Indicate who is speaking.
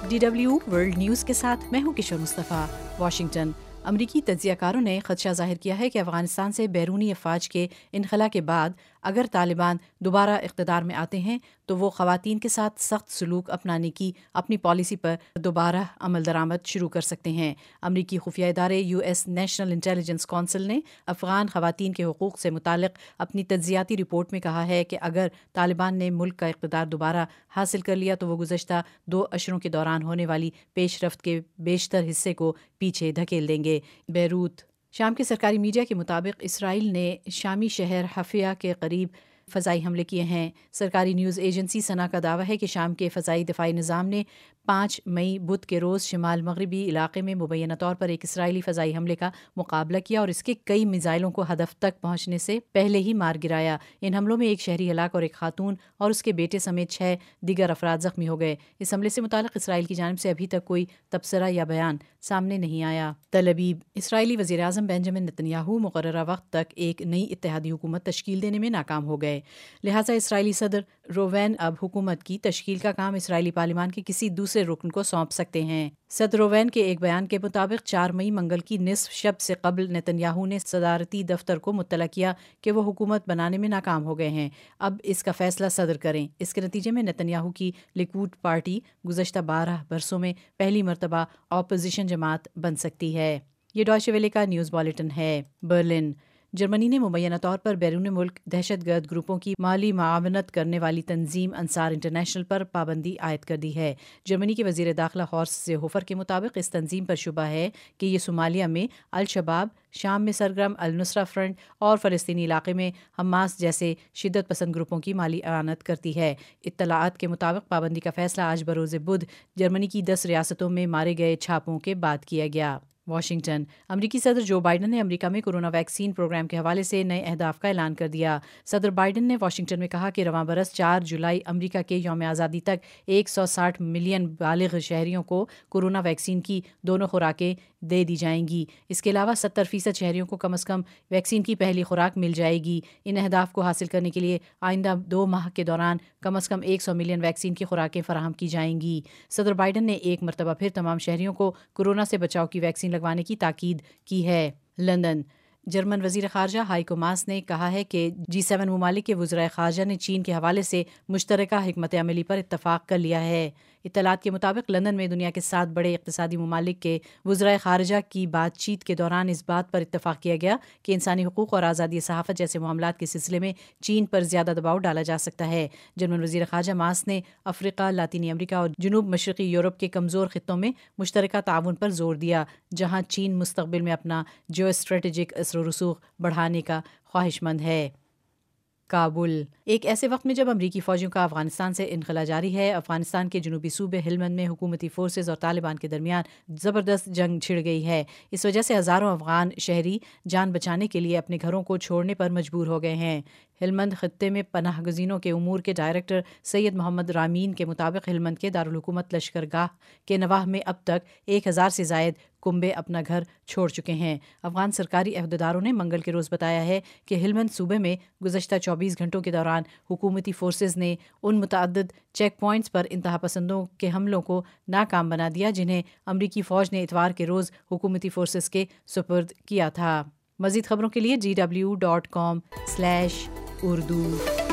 Speaker 1: DW world news کے ساتھ میں ہوں کشور مصطفیٰ۔ واشنگٹن۔ امریکی تجزیہ کاروں نے خدشہ ظاہر کیا ہے کہ افغانستان سے بیرونی افواج کے انخلاء کے بعد اگر طالبان دوبارہ اقتدار میں آتے ہیں تو وہ خواتین کے ساتھ سخت سلوک اپنانے کی اپنی پالیسی پر دوبارہ عمل درآمد شروع کر سکتے ہیں۔ امریکی خفیہ ادارے US نیشنل انٹیلیجنس کونسل نے افغان خواتین کے حقوق سے متعلق اپنی تجزیاتی رپورٹ میں کہا ہے کہ اگر طالبان نے ملک کا اقتدار دوبارہ حاصل کر لیا تو وہ گزشتہ 2 اشروں کے دوران ہونے والی پیش رفت کے بیشتر حصے کو پیچھے دھکیل دیں گے۔ بیروت۔ شام کے سرکاری میڈیا کے مطابق اسرائیل نے شامی شہر حفیہ کے قریب فضائی حملے کیے ہیں۔ سرکاری نیوز ایجنسی سنا کا دعویٰ ہے کہ شام کے فضائی دفاعی نظام نے 5 مئی بدھ کے روز شمال مغربی علاقے میں مبینہ طور پر ایک اسرائیلی فضائی حملے کا مقابلہ کیا اور اس کے کئی میزائلوں کو ہدف تک پہنچنے سے پہلے ہی مار گرایا۔ ان حملوں میں ایک شہری ہلاک اور ایک خاتون اور اس کے بیٹے سمیت 6 دیگر افراد زخمی ہو گئے۔ اس حملے سے متعلق اسرائیل کی جانب سے ابھی تک کوئی تبصرہ یا بیان سامنے نہیں آیا۔ تل ابیب۔ اسرائیلی وزیراعظم بنجامن نتن یاہو مقررہ وقت تک ایک نئی اتحادی حکومت تشکیل دینے میں ناکام ہو گئے، لہٰذا اسرائیلی صدر رووین اب حکومت کی تشکیل کا کام اسرائیلی پارلیمان کے کسی دوسرے رکن کو سونپ سکتے ہیں۔ صدر رووین کے ایک بیان کے مطابق 4 مئی منگل کی نصف شب سے قبل نتن یاہو نے صدارتی دفتر کو مطلع کیا کہ وہ حکومت بنانے میں ناکام ہو گئے ہیں، اب اس کا فیصلہ صدر کریں۔ اس کے نتیجے میں نتن یاہو کی لیکوڈ پارٹی گزشتہ 12 برسوں میں پہلی مرتبہ اپوزیشن جماعت بن سکتی ہے۔ یہ ڈوائچے ویلے کا نیوز بلیٹن ہے۔ برلن۔ جرمنی نے مبینہ طور پر بیرون ملک دہشت گرد گروپوں کی مالی معاونت کرنے والی تنظیم انصار انٹرنیشنل پر پابندی عائد کر دی ہے۔ جرمنی کے وزیر داخلہ ہارسٹ زیہوفر کے مطابق اس تنظیم پر شبہ ہے کہ یہ صومالیہ میں الشباب، شام میں سرگرم النصرہ فرنٹ اور فلسطینی علاقے میں حماس جیسے شدت پسند گروپوں کی مالی اعانت کرتی ہے۔ اطلاعات کے مطابق پابندی کا فیصلہ آج بروز بدھ جرمنی کی 10 ریاستوں میں مارے گئے چھاپوں کے بعد کیا گیا۔ واشنگٹن۔ امریکی صدر جو بائیڈن نے امریکہ میں کورونا ویکسین پروگرام کے حوالے سے نئے اہداف کا اعلان کر دیا۔ صدر بائیڈن نے واشنگٹن میں کہا کہ رواں برس 4 جولائی امریکہ کے یوم آزادی تک 160 ملین بالغ شہریوں کو کورونا ویکسین کی دونوں خوراکیں دے دی جائیں گی۔ اس کے علاوہ 70% شہریوں کو کم از کم ویکسین کی پہلی خوراک مل جائے گی۔ ان اہداف کو حاصل کرنے کے لیے آئندہ 2 ماہ کے دوران کم از کم 100 ملین ویکسین کی خوراکیں فراہم کی جائیں گی۔ صدر بائیڈن نے ایک مرتبہ پھر تمام شہریوں کو کورونا سے بچاؤ کی ویکسین لگوانے کی تاکید کی ہے۔ لندن۔ جرمن وزیر خارجہ ہائیکو ماس نے کہا ہے کہ G7 ممالک کے وزرائے خارجہ نے چین کے حوالے سے مشترکہ حکمت عملی پر اتفاق کر لیا ہے۔ اطلاعات کے مطابق لندن میں دنیا کے 7 بڑے اقتصادی ممالک کے وزرائے خارجہ کی بات چیت کے دوران اس بات پر اتفاق کیا گیا کہ انسانی حقوق اور آزادی صحافت جیسے معاملات کے سلسلے میں چین پر زیادہ دباؤ ڈالا جا سکتا ہے۔ جرمن وزیر خارجہ ماس نے افریقہ، لاطینی امریکہ اور جنوب مشرقی یورپ کے کمزور خطوں میں مشترکہ تعاون پر زور دیا، جہاں چین مستقبل میں اپنا جیو اسٹریٹجک اثر و رسوخ بڑھانے کا خواہش مند ہے۔ کابل۔ ایک ایسے وقت میں جب امریکی فوجیوں کا افغانستان سے انخلا جاری ہے، افغانستان کے جنوبی صوبے ہلمند میں حکومتی فورسز اور طالبان کے درمیان زبردست جنگ چھڑ گئی ہے۔ اس وجہ سے ہزاروں افغان شہری جان بچانے کے لیے اپنے گھروں کو چھوڑنے پر مجبور ہو گئے ہیں۔ ہلمند خطے میں پناہ گزینوں کے امور کے ڈائریکٹر سید محمد رامین کے مطابق ہلمند کے دارالحکومت لشکرگاہ کے نواح میں اب تک 1000 سے زائد کنبے اپنا گھر چھوڑ چکے ہیں۔ افغان سرکاری عہدیداروں نے منگل کے روز بتایا ہے کہ ہلمند صوبے میں گزشتہ 24 گھنٹوں کے دوران حکومتی فورسز نے ان متعدد چیک پوائنٹس پر انتہا پسندوں کے حملوں کو ناکام بنا دیا جنہیں امریکی فوج نے اتوار کے روز حکومتی فورسز کے سپرد کیا تھا۔ مزید خبروں کے لیے dw.com/urdu